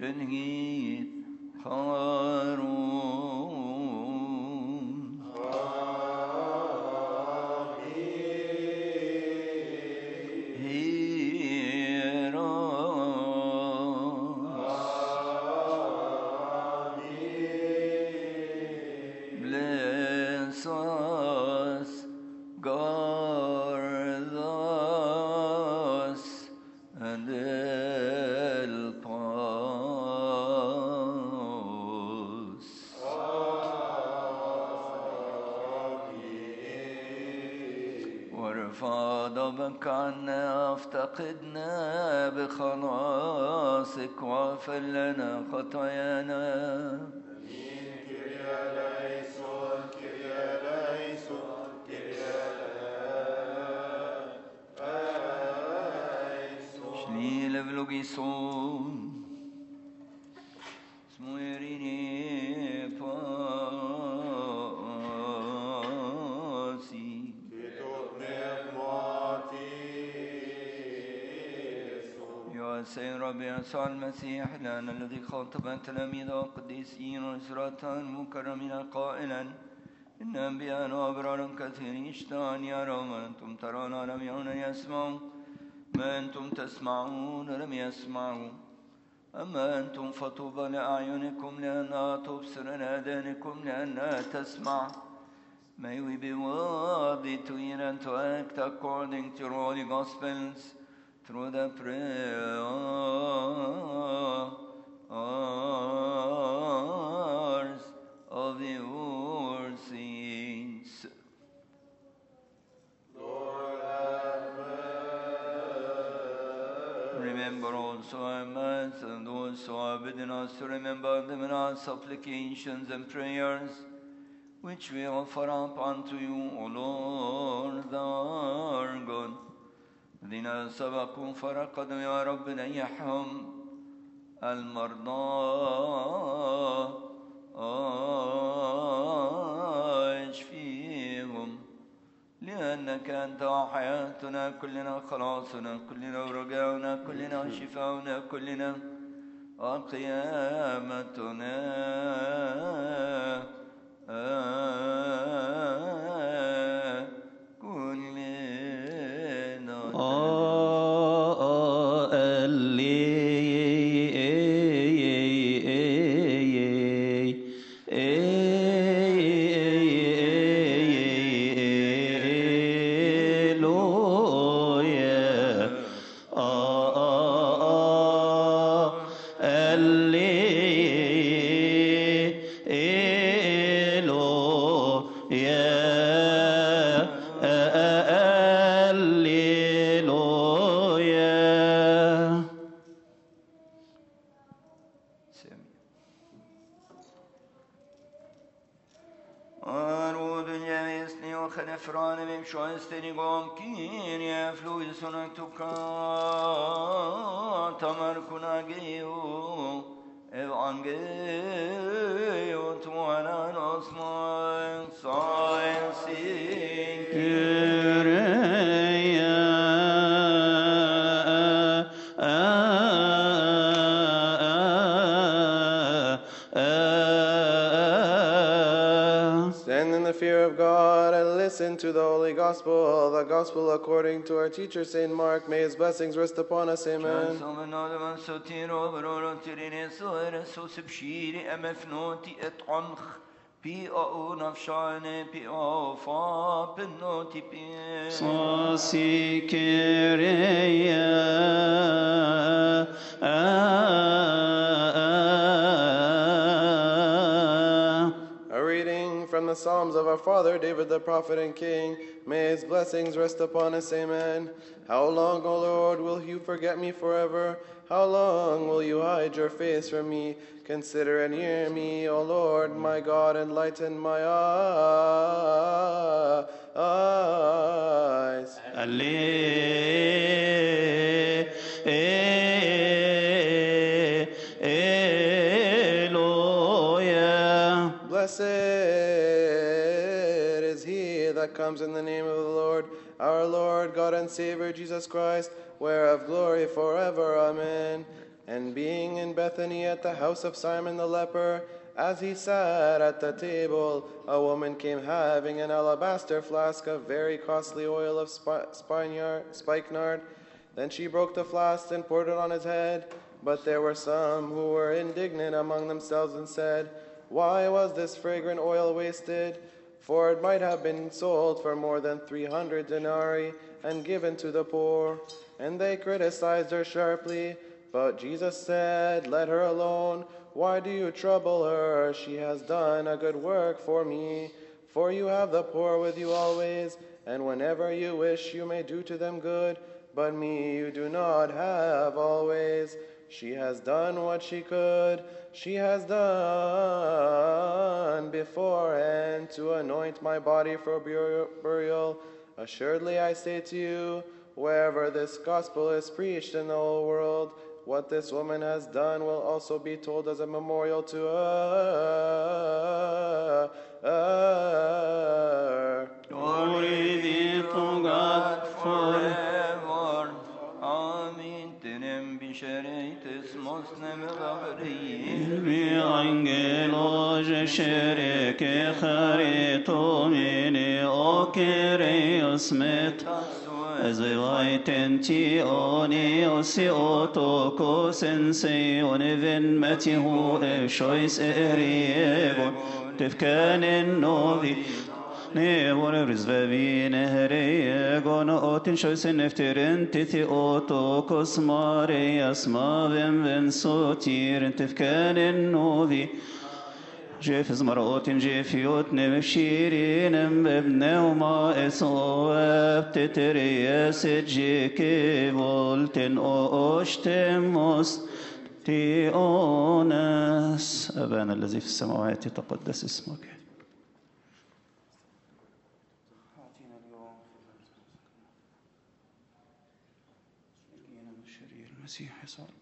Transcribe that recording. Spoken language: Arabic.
شنهيت خارون Bless us, guard us, and help us. وارفع ضبك عنا افتقدنا بخلاصك واغفر لنا خطايانا. Levlogison smuerini pasi يا سيد ربي يسوع المسيح لنا الذي خاطب تلاميذ القديسين وأسرة المكرمين قائلا إن أنبياء وأبرار كثيرين اشتهوا أن يروا ما أنتم ترون ولم يرون يسمعوا ما أنتم تسمعون لم يسمعوا أما أنتم فطوبى لأعينكم لأنها تبصر لآذانكم لأنها تسمع. May we be worthy to hear and to act according to your holy gospels through the prayers of your saints. Remember also our mass and those who are bidden us to remember them in our supplications and prayers, which we offer up unto you, O Lord our God. الذين سبقوا فرقدوا يا رب نيحهم المرضى اشفيهم لأنك أنت حياتنا كلنا خلاصنا كلنا ورجاؤنا كلنا شفاؤنا كلنا وقيامتنا To the Holy Gospel, the Gospel according to our teacher Saint Mark. May his blessings rest upon us. Amen. From the Psalms of our father David the prophet and king, may his blessings rest upon us. Amen. How long, O Lord, will you forget me forever? How long will you hide your face from me? Consider and hear me, O Lord, my God, enlighten my eyes. Blessed that comes in the name of the Lord, our Lord, God and Savior, Jesus Christ, whereof glory forever. Amen. And being in Bethany at the house of Simon the leper, as he sat at the table, a woman came having an alabaster flask of very costly oil of spikenard. Then she broke the flask and poured it on his head. But there were some who were indignant among themselves and said, "Why was this fragrant oil wasted? For it might have been sold for more than 300 denarii and given to the poor." And they criticized her sharply. But Jesus said, "Let her alone. Why do you trouble her? She has done a good work for me. For you have the poor with you always, and whenever you wish you may do to them good. But me you do not have always. She has done what she could. She has done beforehand to anoint my body for burial. Assuredly I say to you, wherever this gospel is preached in the whole world, what this woman has done will also be told as a memorial to her. Glory be to God forever. Amin. Tenem bişeritis mosnem gavriyin. Vi angelos shereke charitomini okereos met. Ezvaitenti oni osi otoko sensei onivin metihu eshois eriegon. Tefkanen novi. Nevor rizvevin heriegon otin shoisen efterin tithi oto kosmarias mavim vensotir tefkanen novi. Jefes marotin jefiot nevshirinem bebneuma esoab teterias jeke volten oштемос تيونس. أبانا الذي في السماوات تقدس اسمك. المسيح يسوع